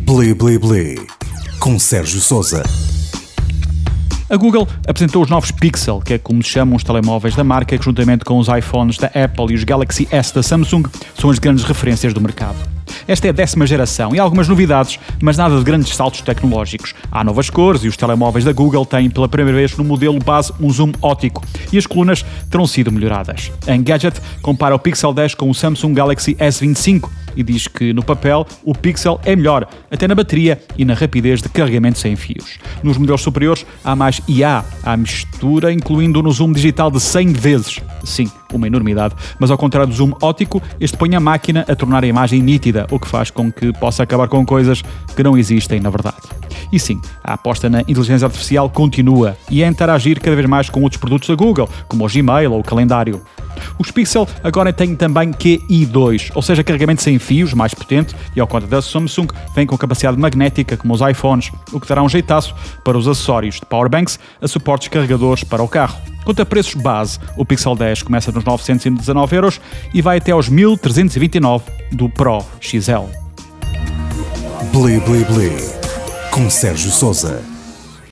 Bli Bli Bli, com Sérgio Sousa. A Google apresentou os novos Pixel, que é como se chamam os telemóveis da marca, que juntamente com os iPhones da Apple e os Galaxy S da Samsung são as grandes referências do mercado. Esta é a 10ª geração e há algumas novidades, mas nada de grandes saltos tecnológicos. Há novas cores e os telemóveis da Google têm pela primeira vez no modelo base um zoom óptico e as colunas terão sido melhoradas. A Engadget compara o Pixel 10 com o Samsung Galaxy S25 e diz que no papel o Pixel é melhor, até na bateria e na rapidez de carregamento sem fios. Nos modelos superiores há mais IA, há mistura, incluindo no zoom digital de 100 vezes. Sim, uma enormidade, mas ao contrário do zoom óptico, este põe a máquina a tornar a imagem nítida, o que faz com que possa acabar com coisas que não existem na verdade. E sim, a aposta na inteligência artificial continua e é interagir cada vez mais com outros produtos da Google, como o Gmail ou o calendário. Os Pixel agora têm também QI2, ou seja, carregamento sem fios, mais potente, e ao contrário da Samsung, vem com capacidade magnética como os iPhones, o que dará um jeitaço para os acessórios de powerbanks a suportes carregadores para o carro. Quanto a preços base, o Pixel 10 começa nos 919€ e vai até aos 1.329€ do Pro XL. Bli Bli Bli, com Sérgio Sousa.